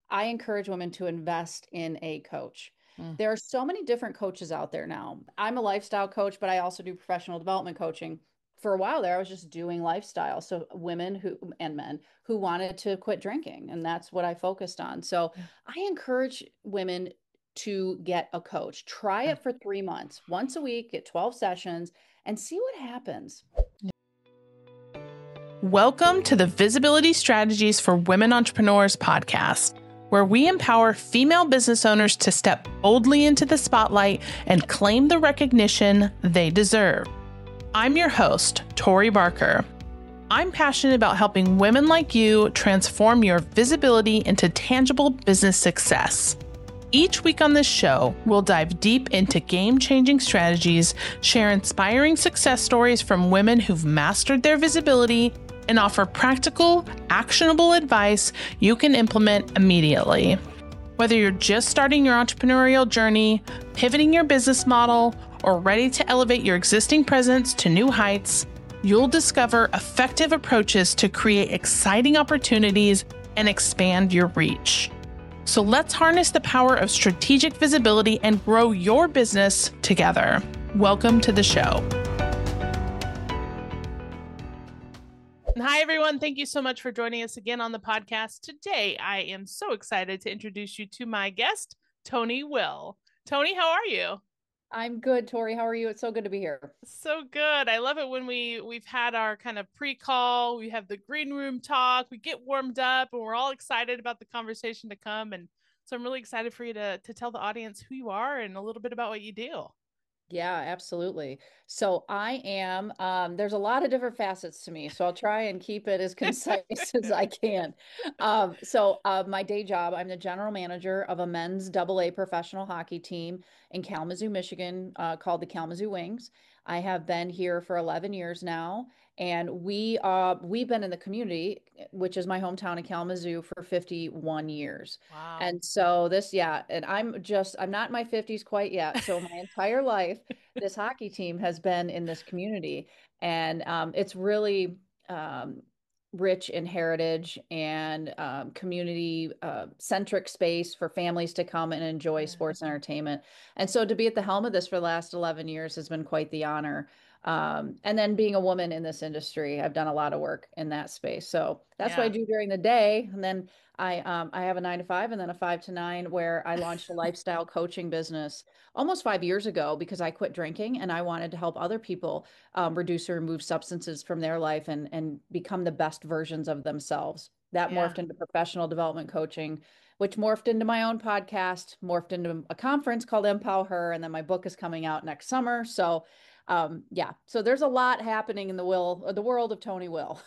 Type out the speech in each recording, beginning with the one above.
I encourage women to invest in a coach. Mm. There are so many different coaches out there now. I'm a lifestyle coach, but I also do professional development coaching. For a while there, I was just doing lifestyle. So women who and men who wanted to quit drinking, and that's what I focused on. So Yeah. I encourage women to get a coach. Try Yeah. it for 3 months, once a week, get 12 sessions, and see what happens. Welcome to the Visibility Strategies for Women Entrepreneurs podcast, where we empower female business owners to step boldly into the spotlight and claim the recognition they deserve. I'm your host, Tori Barker. I'm passionate about helping women like you transform your visibility into tangible business success. Each week on this show, we'll dive deep into game-changing strategies, share inspiring success stories from women who've mastered their visibility, and offer practical, actionable advice you can implement immediately. Whether you're just starting your entrepreneurial journey, pivoting your business model, or ready to elevate your existing presence to new heights, you'll discover effective approaches to create exciting opportunities and expand your reach. So let's harness the power of strategic visibility and grow your business together. Welcome to the show. Hi, everyone. Thank you so much for joining us again on the podcast. Today, I am so excited to introduce you to my guest, Toni Will. Toni, how are you? I'm good, Tori. How are you? It's so good to be here. So good. I love it when we've had our kind of pre-call, we have the green room talk, we get warmed up, and we're all excited about the conversation to come. And so I'm really excited for you to tell the audience who you are and a little bit about what you do. Yeah, absolutely. So I am, there's a lot of different facets to me, so I'll try and keep it as concise as I can. My day job, I'm the general manager of a men's AA professional hockey team in Kalamazoo, Michigan, called the Kalamazoo Wings. I have been here for 11 years now, and we've been in the community, which is my hometown in Kalamazoo, for 51 years. Wow. And so yeah, and I'm not in my 50s quite yet. So my entire life, this hockey team has been in this community, and it's really um, rich in heritage and community centric space for families to come and enjoy Yeah. sports and entertainment. And so to be at the helm of this for the last 11 years has been quite the honor. And then being a woman in this industry, I've done a lot of work in that space. So that's what I Yeah. do during the day. And then I have a 9 to 5 and then a 5 to 9 where I launched a lifestyle coaching business almost 5 years ago because I quit drinking and I wanted to help other people reduce or remove substances from their life and become the best versions of themselves. That Yeah. morphed into professional development coaching, which morphed into my own podcast, morphed into a conference called Empower Her, and then my book is coming out next summer. So, yeah, so there's a lot happening in the world of Toni Will.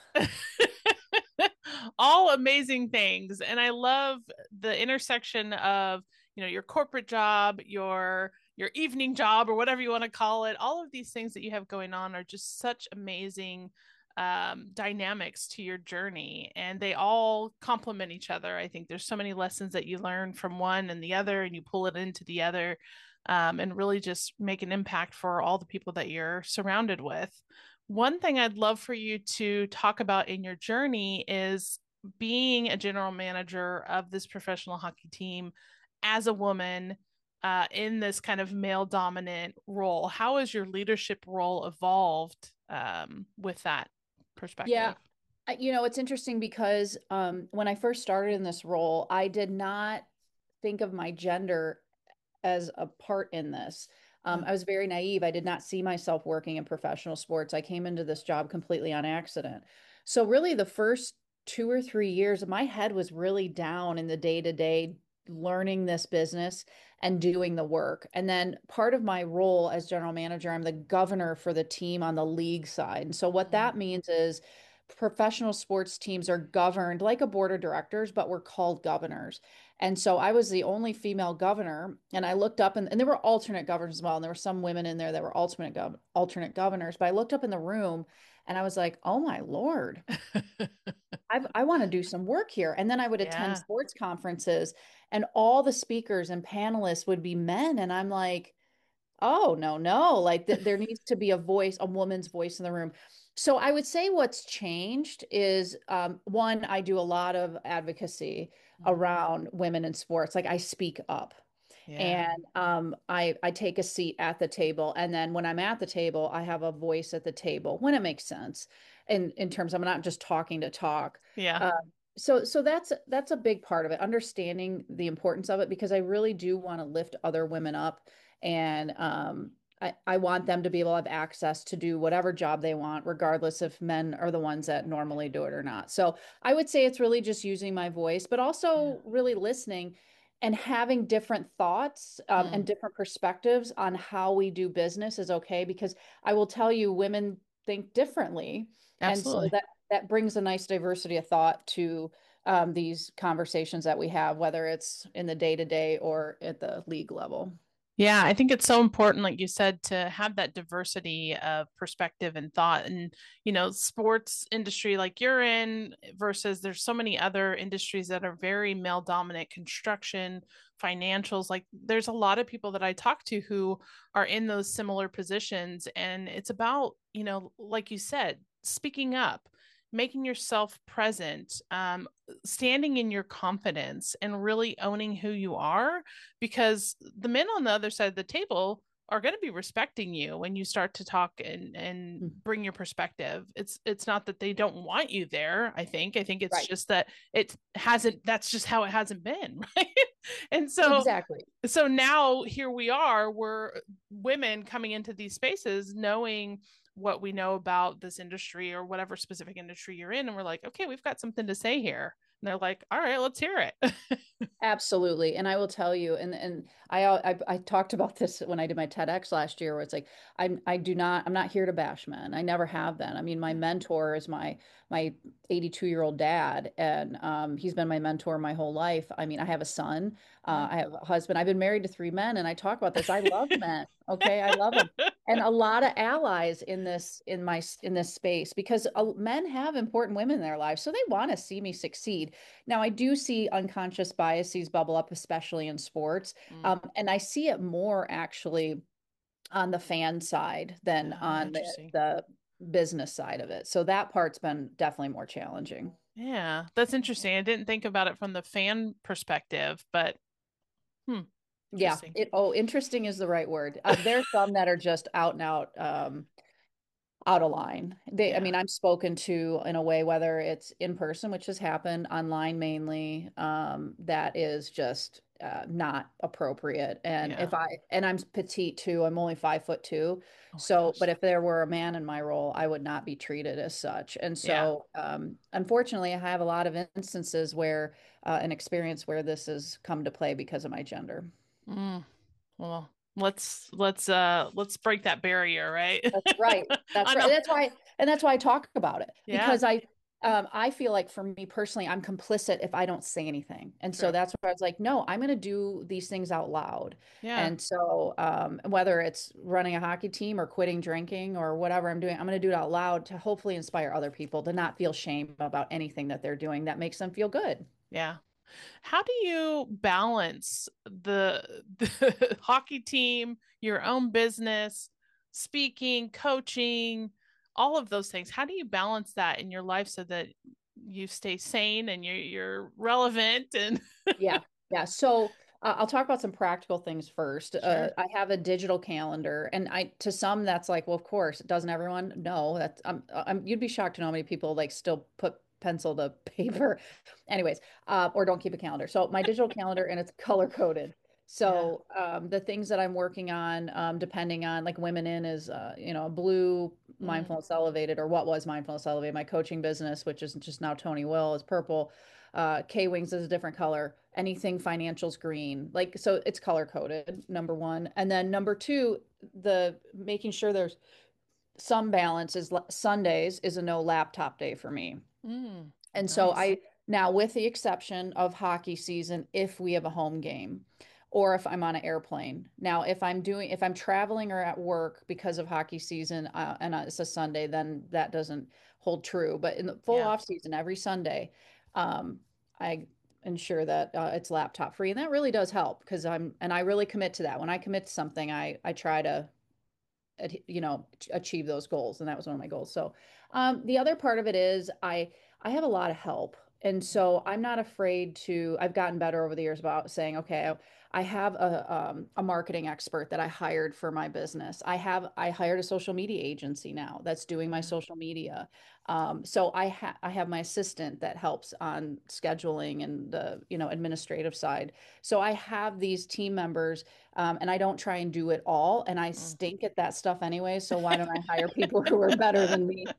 All amazing things. And I love the intersection of, your corporate job, your evening job, or whatever you want to call it. All of these things that you have going on are just such amazing dynamics to your journey, and they all complement each other. I think there's so many lessons that you learn from one and the other, and you pull it into the other, and really just make an impact for all the people that you're surrounded with. One thing I'd love for you to talk about in your journey is being a general manager of this professional hockey team as a woman, in this kind of male dominant role. How has your leadership role evolved with that Yeah. perspective? It's interesting because when I first started in this role, I did not think of my gender as a part in this. Yeah. I was very naive. I did not see myself working in professional sports. I came into this job completely on accident. So, really, the first 2 or 3 years, my head was really down in the day to day learning this business and doing the work. And then part of my role as general manager, I'm the governor for the team on the league side. And so, what Mm. that means is professional sports teams are governed like a board of directors, but we're called governors. And so I was the only female governor, and I looked up, and there were alternate governors as well, and there were some women in there that were alternate governors. But I looked up in the room, and I was like, "Oh my Lord, I want to do some work here." And then I would attend Yeah. sports conferences, and all the speakers and panelists would be men, and I'm like, "Oh no, no! Like there needs to be a voice, a woman's voice in the room." So I would say what's changed is one, I do a lot of advocacy. Mhm. around women in sports. Like I speak up. Yeah. And I take a seat at the table, and then when I'm at the table, I have a voice at the table when it makes sense, in terms of I'm not just talking to talk. Yeah. Uh, so that's a big part of it, understanding the importance of it, because I really do want to lift other women up, and I want them to be able to have access to do whatever job they want, regardless if men are the ones that normally do it or not. So I would say it's really just using my voice, but Yeah. also really listening and having different thoughts and Mm, different perspectives on how we do business is okay, because I will tell you, women think differently, and so absolutely. that brings a nice diversity of thought to these conversations that we have, whether it's in the day to day or at the league level. Yeah, I think it's so important, like you said, to have that diversity of perspective and thought. And, sports industry like you're in versus there's so many other industries that are very male dominant, construction, financials. Like there's a lot of people that I talk to who are in those similar positions. And it's about, like you said, speaking up, making yourself present, standing in your confidence and really owning who you are, because the men on the other side of the table are going to be respecting you when you start to talk and Mm. bring your perspective. It's not that they don't want you there. I think it's Right. just that it hasn't, that's just how it hasn't been, right? And Exactly. so now here we are, we're women coming into these spaces knowing what we know about this industry or whatever specific industry you're in, and we're like, okay, we've got something to say here. And they're like, all right, let's hear it. Absolutely. And I will tell you, and I talked about this when I did my TEDx last year, where it's like I'm not here to bash men. I never have been. I mean, my mentor is my 82-year-old dad, and he's been my mentor my whole life. I mean, I have a son, Yeah. I have a husband. I've been married to 3 men, and I talk about this. I love men. Okay, I love them. And a lot of allies in this space, because men have important women in their lives, so they want to see me succeed. Now, I do see unconscious biases bubble up, especially in sports. Mm. And I see it more actually on the fan side than Oh, on interesting. the business side of it. So that part's been definitely more challenging. Yeah, that's interesting. I didn't think about it from the fan perspective, but Yeah. interesting. Interesting is the right word. There's some that are just out and out of line. I Yeah, mean, I'm spoken to in a way, whether it's in person, which has happened, online mainly, that is just not appropriate. yeah. And I'm petite too. I'm only 5'2". Oh my So, gosh. but if there were a man in my role, I would not be treated as such. And Yeah. so, unfortunately, I have a lot of instances where, an experience where this has come to play because of my gender. Mm. Well, let's break that barrier, right? That's right. That's I right. know. That's why I talk about it, Yeah, because I feel like for me personally, I'm complicit if I don't say anything. And so true. that's why I was like, no, I'm going to do these things out loud. Yeah. And so whether it's running a hockey team or quitting drinking or whatever I'm doing, I'm going to do it out loud to hopefully inspire other people to not feel shame about anything that they're doing that makes them feel good. Yeah. How do you balance the hockey team, your own business, speaking, coaching, all of those things? How do you balance that in your life so that you stay sane and you're relevant and Yeah. Yeah. So I'll talk about some practical things first. sure. I have a digital calendar, and to some that's like, well, of course, doesn't everyone? No, you'd be shocked to know how many people like still put pencil to paper, anyways, or don't keep a calendar. So my digital calendar, and it's color coded. Yeah. So the things that I'm working on, depending on, like, Women In is a blue, Mm, Mindfulness Elevated, or what was Mindfulness Elevated. My coaching business, which is just now Tony Will, is purple. K Wings is a different color. Anything financials green. Like, so it's color coded, number one. And then number two, the making sure there's some balance is Sundays is a no laptop day for me. mm, And so nice. I now, with the exception of hockey season, if we have a home game or if I'm on an airplane. Now, if I'm traveling or at work because of hockey season, and it's a Sunday, then that doesn't hold true. But in the full Yeah. off season, every Sunday, I ensure that it's laptop free, and that really does help, because I really commit to that. When I commit to something, I try to achieve those goals, and that was one of my goals. So the other part of it is I have a lot of help, And so I'm not afraid to, I've gotten better over the years about saying, okay, I have a marketing expert that I hired for my business. I hired a social media agency now that's doing my Yeah. social media. So I have my assistant that helps on scheduling and the, administrative side. So I have these team members, and I don't try and do it all. And I Mm. stink at that stuff anyway. So why don't I hire people who are better than me?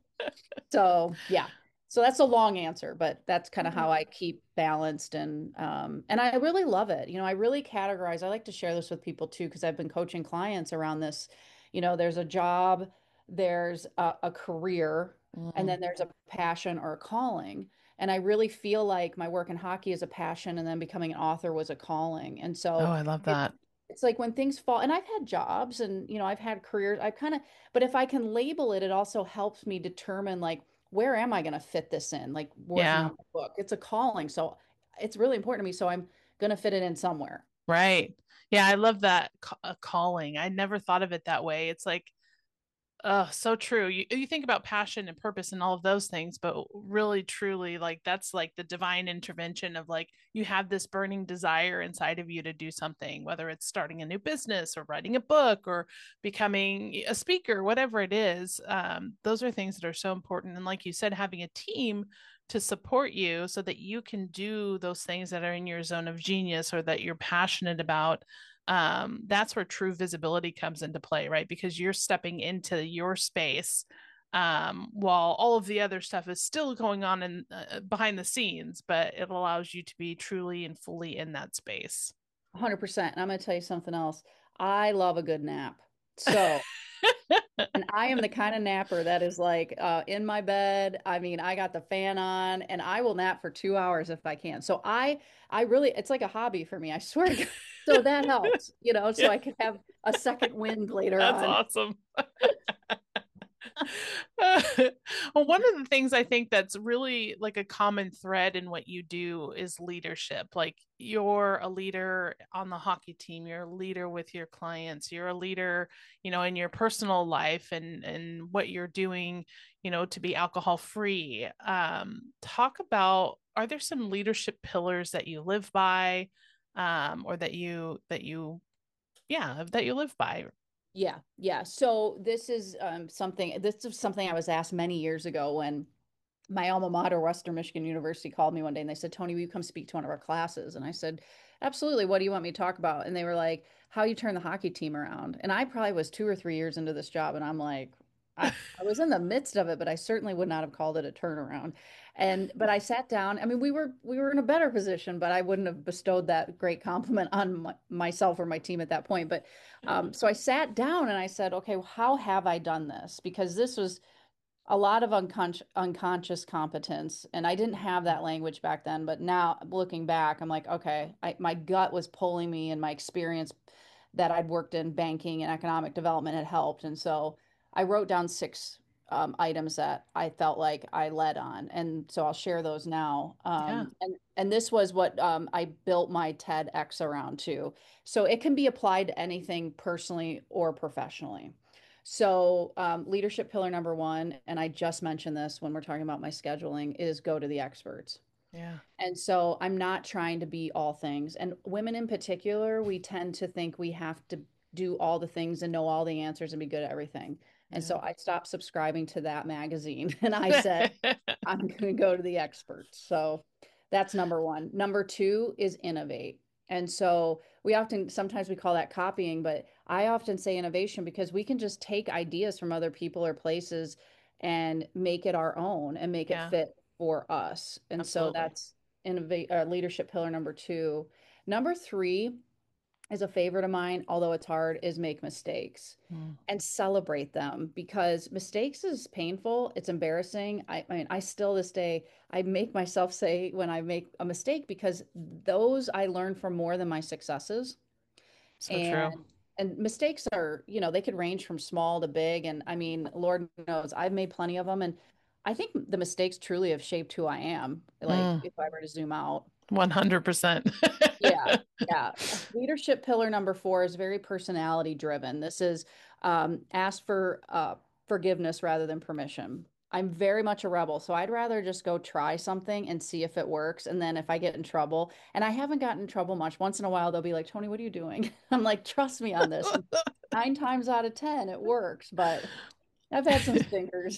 So yeah. So that's a long answer, but that's kind of how I keep balanced and I really love it. I really categorize. I like to share this with people too, because I've been coaching clients around this. There's a job, there's a career, and Mm. then there's a passion or a calling. And I really feel like my work in hockey is a passion, and then becoming an author was a calling. And Oh, so I love it's that. it's like when things fall, and I've had jobs and I've had careers. I kind of, but if I can label it, it also helps me determine like where am I going to fit this in? Like working Yeah. on my book, it's a calling, so it's really important to me. So I'm going to fit it in somewhere. Right. Yeah, I love that calling. I never thought of it that way. It's like, oh, so true. You think about passion and purpose and all of those things, but really, truly, like that's like the divine intervention of like you have this burning desire inside of you to do something, whether it's starting a new business or writing a book or becoming a speaker, whatever it is. Those are things that are so important. And like you said, having a team to support you so that you can do those things that are in your zone of genius or that you're passionate about, that's where true visibility comes into play, right? Because you're stepping into your space, while all of the other stuff is still going on in behind the scenes, but it allows you to be truly and fully in that space. 100%. And I'm going to tell you something else. I love a good nap. So, and I am the kind of napper that is like in my bed. I mean, I got the fan on and I will nap for 2 hours if I can. So I really, it's like a hobby for me. I swear to God. So that helps, so Yeah, I could have a second wind later that's on. awesome. Well, one of the things I think that's really like a common thread in what you do is leadership. Like you're a leader on the hockey team, you're a leader with your clients, you're a leader, in your personal life and what you're doing, to be alcohol free. Talk about, are there some leadership pillars that you live by, or that you live by? Yeah, yeah. So this is something I was asked many years ago when my alma mater, Western Michigan University, called me one day and they said, Tony, will you come speak to one of our classes? And I said, absolutely. What do you want me to talk about? And they were like, how you turn the hockey team around. And I probably was 2 or 3 years into this job. And I'm like, I was in the midst of it, but I certainly would not have called it a turnaround. But I sat down. I mean, we were in a better position, but I wouldn't have bestowed that great compliment on myself or my team at that point. But so I sat down and I said, okay, well, how have I done this? Because this was a lot of unconscious competence. And I didn't have that language back then, but now looking back, I'm like, okay, my gut was pulling me and my experience that I'd worked in banking and economic development had helped. And so I wrote down six items that I felt like I led on. And so I'll share those now. Yeah, And this was what I built my TEDx around too. So it can be applied to anything personally or professionally. So, leadership pillar number one, and I just mentioned this when we're talking about my scheduling, is go to the experts. yeah, And so I'm not trying to be all things. And women in particular, we tend to think we have to do all the things and know all the answers and be good at everything. And yeah. so I stopped subscribing to that magazine and I said, I'm going to go to the experts. So that's number one. Number two is innovate. And so sometimes we call that copying, but I often say innovation because we can just take ideas from other people or places and make it our own and make it Yeah, fit for us. And so absolutely. that's innovate leadership pillar number two. Number three is a favorite of mine, although it's hard, is make mistakes Mm. and celebrate them because mistakes is painful. It's embarrassing. I mean, I still this day, I make myself say when I make a mistake because those I learn from more than my successes. So true. And mistakes are, they could range from small to big. And I mean, Lord knows I've made plenty of them. And I think the mistakes truly have shaped who I am, like Mm. if I were to zoom out. 100%. Yeah, yeah. Leadership pillar number four is very personality driven. This is ask for forgiveness rather than permission. I'm very much a rebel. So I'd rather just go try something and see if it works. And then if I get in trouble, and I haven't gotten in trouble much, once in a while they'll be like, Tony, what are you doing? I'm like, trust me on this. And 9 times out of 10, it works, but I've had some stinkers.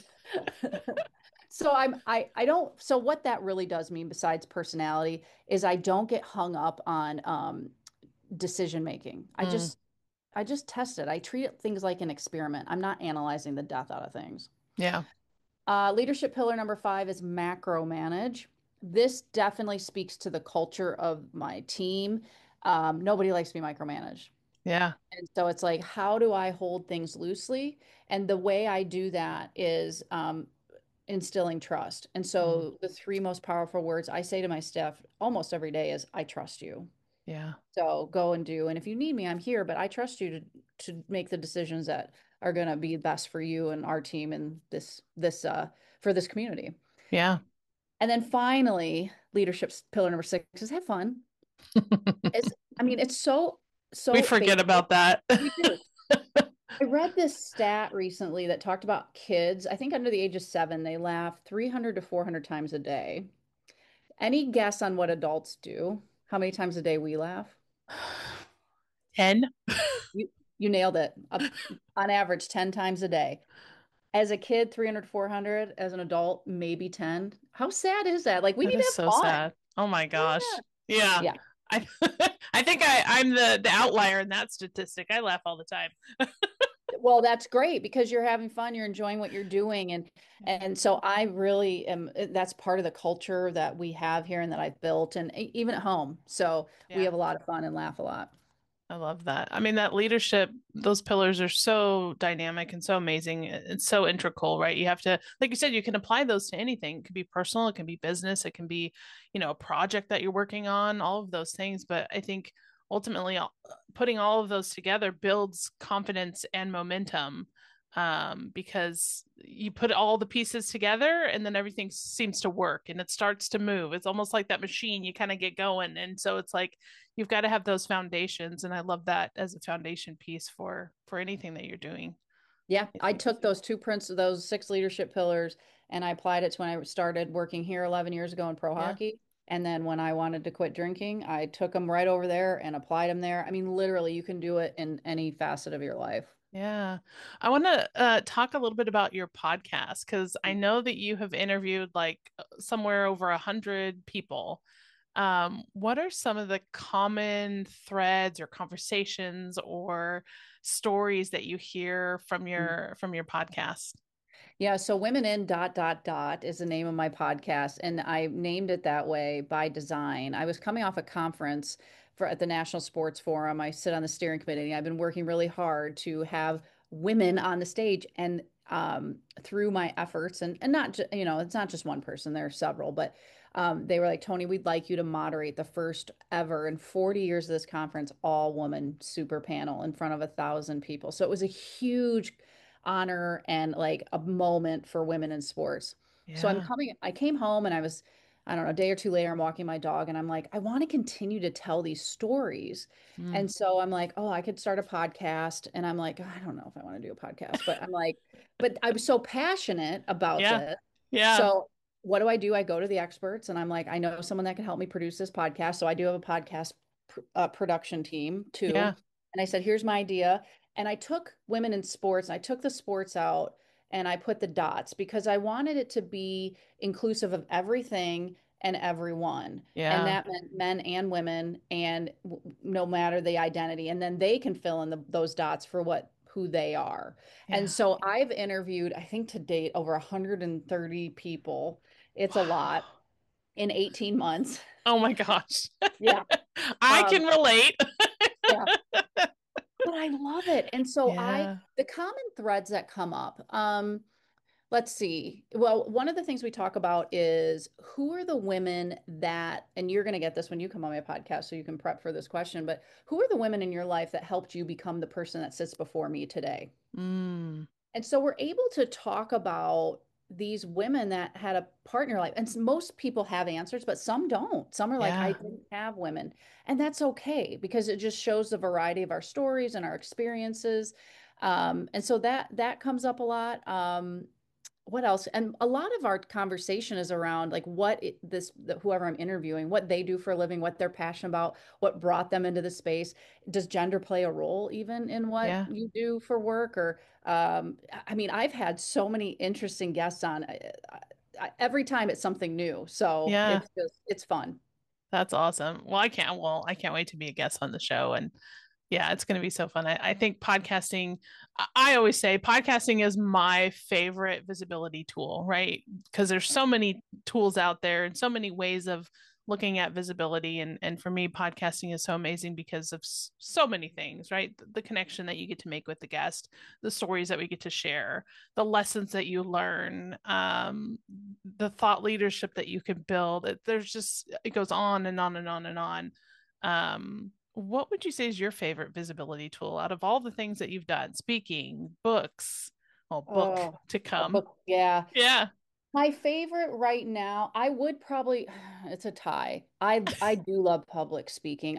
So I don't, so what that really does mean besides personality is I don't get hung up on decision making. Mm, I just test it. I treat things like an experiment. I'm not analyzing the death out of things. yeah. Leadership pillar number 5 is macro manage. This definitely speaks to the culture of my team. Nobody likes to be micromanaged. Yeah. And so it's like, how do I hold things loosely? And the way I do that is instilling trust. And Mm, so the 3 most powerful words I say to my staff almost every day is, I trust you. yeah. So go and do. And if you need me, I'm here, but I trust you to make the decisions that are going to be best for you and our team and this for this community. Yeah. And then finally, leadership pillar number 6 is have fun. It's I mean, it's We so forget basic. about that. We do. I read this stat recently that talked about kids, I think under the age of 7, they laugh 300 to 400 times a day. Any guess on what adults do? How many times a day we laugh? 10. You nailed it. On average, 10 times a day. As a kid, 300, 400. As an adult, maybe 10. How sad is that? Like, we That need to is have so fun. sad. Oh my Yeah. gosh. Yeah. Yeah. I I think I'm the outlier in that statistic. I laugh all the time. Well, that's great because you're having fun, you're enjoying what you're doing. Yeah. And so I really am, that's part of the culture that we have here and that I've built and even at home. So we Yeah. have a lot of fun and laugh a lot. I love that. I mean, that leadership, those pillars are so dynamic and so amazing. It's so integral, right? You have to, like you said, you can apply those to anything. It can be personal, it can be business, it can be, a project that you're working on, all of those things. But I think ultimately, putting all of those together builds confidence and momentum, because you put all the pieces together and then everything seems to work and it starts to move. It's almost like that machine, you kind of get going. And so it's like, you've got to have those foundations, and I love that as a foundation piece for anything that you're doing. Yeah, I took those 6 leadership pillars, and I applied it to when I started working here 11 years ago in pro Yeah. hockey. And then when I wanted to quit drinking, I took them right over there and applied them there. I mean, literally, you can do it in any facet of your life. Yeah. I want to talk a little bit about your podcast because I know that you have interviewed like somewhere over 100 people. What are some of the common threads or conversations or stories that you hear from your podcast? Yeah, so Women in dot dot dot is the name of my podcast, and I named it that way by design. I was coming off a conference for at the National Sports Forum. I sit on the steering committee. I've been working really hard to have women on the stage, and through my efforts, and not it's not just one person. There are several, but they were like, Tony, we'd like you to moderate the first ever in 40 years of this conference, all woman super panel in front of 1,000 people. So it was a huge honor and like a moment for women in sports. So Yeah. I came home and I don't know, a day or two later, I'm walking my dog and I'm like, I want to continue to tell these stories. Mm. And so I'm like, oh, I could start a podcast. And I'm like, I don't know if I want to do a podcast, but I'm like, but I was so passionate about Yeah. this. Yeah. So what do? I go to the experts and I'm like, I know someone that can help me produce this podcast. So I do have a podcast production team too. Yeah. And I said, here's my idea. And I took women in sports and I took the sports out and I put the dots because I wanted it to be inclusive of everything and everyone. And Yeah. that meant men and women and no matter the identity. And then they can fill in those dots for who they are. And Yeah. so I've interviewed, I think to date, over 130 people. It's a lot Wow. in 18 months. Oh my gosh. Yeah. I Um, can relate. yeah. But I love it. And so Yeah. the common threads that come up, let's see. Well, one of the things we talk about is who are the women that, and you're going to get this when you come on my podcast, so you can prep for this question, but who are the women in your life that helped you become the person that sits before me today? Mm. And so we're able to talk about these women that had a partner life. And most people have answers, but some don't. Some are like, I Yeah. didn't have women. And that's okay because it just shows the variety of our stories and our experiences. And so that comes up a lot. what else? And a lot of our conversation is around like whoever I'm interviewing, what they do for a living, what they're passionate about, what brought them into the space. Does gender play a role even in what Yeah. you do for work? Or, I mean, I've had so many interesting guests on. Every time it's something new, so Yeah. it's fun. That's awesome. I can't wait to be a guest on the show. And yeah, it's going to be so fun. I think podcasting, I always say podcasting is my favorite visibility tool, right? Because there's so many tools out there and so many ways of looking at visibility. And for me, podcasting is so amazing because of so many things, right? The connection that you get to make with the guest, the stories that we get to share, the lessons that you learn, the thought leadership that you can build. It goes on and on and on and on. What would you say is your favorite visibility tool out of all the things that you've done? Speaking, books, well, book Oh, to a come. book, yeah. Yeah. My favorite right now, I would probably, it's a tie. I do love public speaking.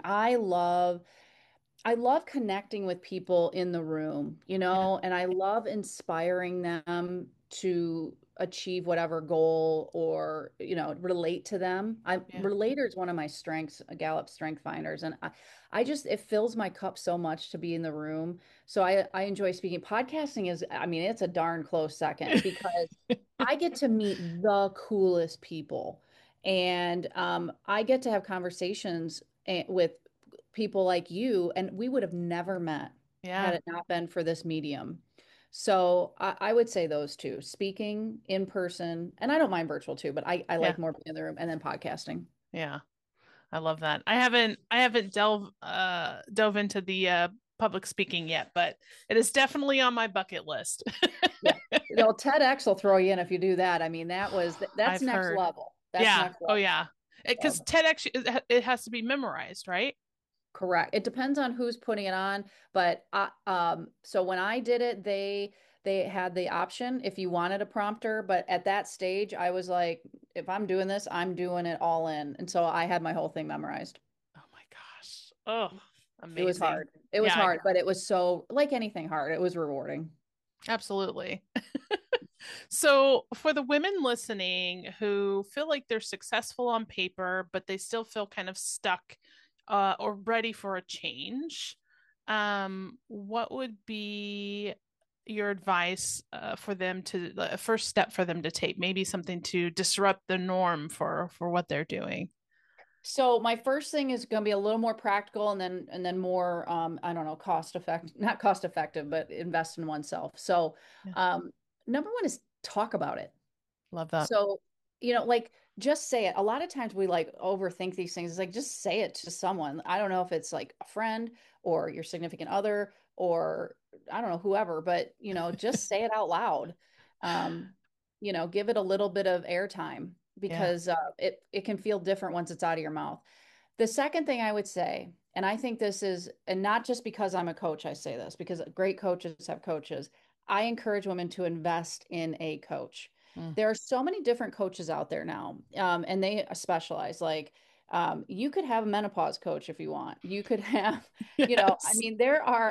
I love connecting with people in the room, Yeah. and I love inspiring them to achieve whatever goal or, relate to them. Yeah. Relator is one of my strengths, Gallup Strength Finders, and it fills my cup so much to be in the room. So I enjoy speaking. Podcasting is, I mean, it's a darn close second because I get to meet the coolest people, and I get to have conversations with people like you, and we would have never met had Yeah. it not been for this medium. So I would say those two, speaking in person, and I don't mind virtual too, but I Yeah. like more being in the room, and then podcasting. Yeah. I love that. I haven't dove into the public speaking yet, but it is definitely on my bucket list. Yeah. TEDx will throw you in if you do that. I mean, that's I've next heard. level. That's Yeah. next Oh level. yeah. Because So, TEDx it has to be memorized, right? correct. It depends on who's putting it on, but so when I did it, they had the option if you wanted a prompter, but at that stage, I was like, if I'm doing this, I'm doing it all in, and so I had my whole thing memorized. Oh my gosh. Oh, It was amazing. hard. It was Yeah, hard, but it was so like anything hard. It was rewarding. absolutely. So, for the women listening who feel like they're successful on paper, but they still feel kind of stuck or ready for a change, what would be your advice for them to the first step for them to take? Maybe something to disrupt the norm for what they're doing. So my first thing is going to be a little more practical, and then more I don't know, cost effective, not cost effective, but invest in oneself. So Yeah, number one is talk about it. love that. So, like just say it. A lot of times we like overthink these things. It's like just say it to someone. I don't know if it's like a friend or your significant other or I don't know, whoever, but just say it out loud. Um, give it a little bit of airtime Yeah, because it can feel different once it's out of your mouth. The second thing I would say, and I think this is, and not just because I'm a coach, I say this because great coaches have coaches. I encourage women to invest in a coach. mm. There are so many different coaches out there now, and they specialize. Like, you could have a menopause coach if you want. You could have, I Yes. mean,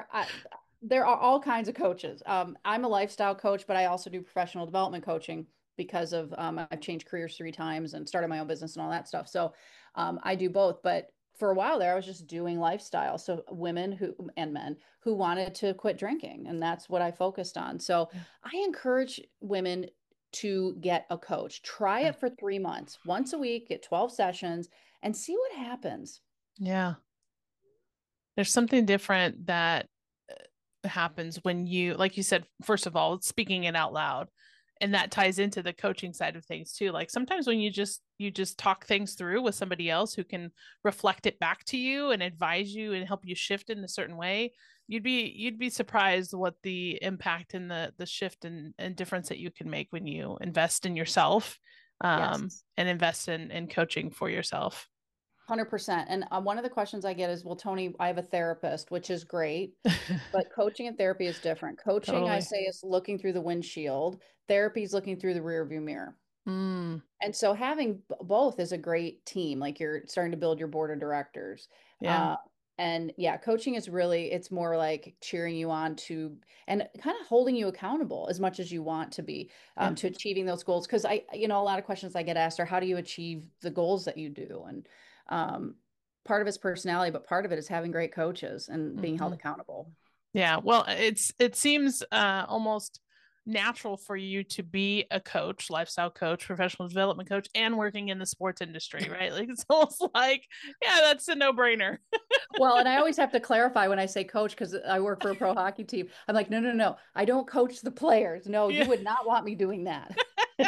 there are all kinds of coaches. I'm a lifestyle coach, but I also do professional development coaching because of I've changed careers 3 times and started my own business and all that stuff. So I do both. But for a while there, I was just doing lifestyle. So women who and men who wanted to quit drinking, and that's what I focused on. So Yeah. I encourage women to get a coach. Try Yeah. it for 3 months, once a week, get 12 sessions, and see what happens. Yeah. There's something different that happens when you, like you said, first of all, speaking it out loud. And that ties into the coaching side of things too. Like sometimes when you just talk things through with somebody else who can reflect it back to you and advise you and help you shift in a certain way, you'd be surprised what the impact and the shift and difference that you can make when you invest in yourself Yes. and invest in coaching for yourself. 100%. And one of the questions I get is, well, Tony, I have a therapist, which is great, but coaching and therapy is different. Coaching, I Totally. say, is looking through the windshield. Therapy is looking through the rear view mirror. Mm, And so having both is a great team. Like you're starting to build your board of directors. yeah. Uh, And yeah, coaching is really, it's more like cheering you on to and kind of holding you accountable as much as you want to be Yeah. to achieving those goals. Because a lot of questions I get asked are how do you achieve the goals that you do? And um, part of it's personality, but part of it is having great coaches and being held Hmm. accountable. Yeah, well, it seems almost natural for you to be a coach, lifestyle coach, professional development coach, and working in the sports industry, right? Like it's almost like, yeah, that's a no-brainer. Well, and I always have to clarify when I say coach because I work for a pro hockey team. I'm like, no, no, no, I don't coach the players. No, you Yeah. would not want me doing that.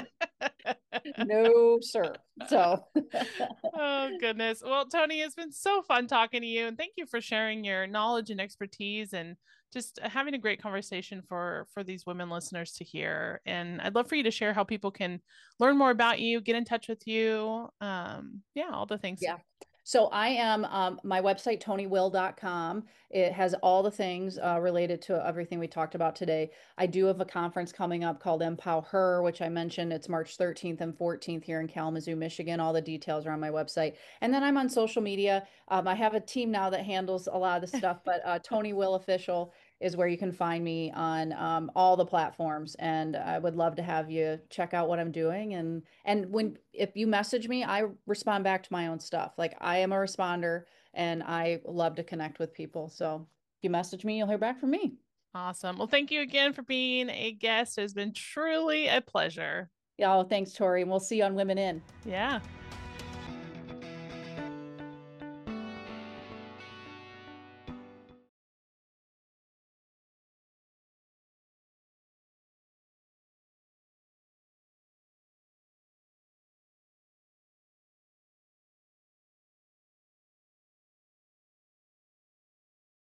No, sir. So, Oh goodness. Well, Tony, it's been so fun talking to you, and thank you for sharing your knowledge and expertise, and just having a great conversation for these women listeners to hear. And I'd love for you to share how people can learn more about you, get in touch with you. Yeah, all the things. yeah. So I am my website, tonywill.com. It has all the things related to everything we talked about today. I do have a conference coming up called Empower Her, which I mentioned. It's March 13th and 14th here in Kalamazoo, Michigan. All the details are on my website. And then I'm on social media. I have a team now that handles a lot of the stuff, but Tony Will Official is where you can find me on all the platforms. And I would love to have you check out what I'm doing. And when if you message me, I respond back to my own stuff. Like I am a responder, and I love to connect with people. So if you message me, you'll hear back from me. Awesome. Well, thank you again for being a guest. It has been truly a pleasure. Yeah, oh, thanks, Tori. And we'll see you on Women In. Yeah.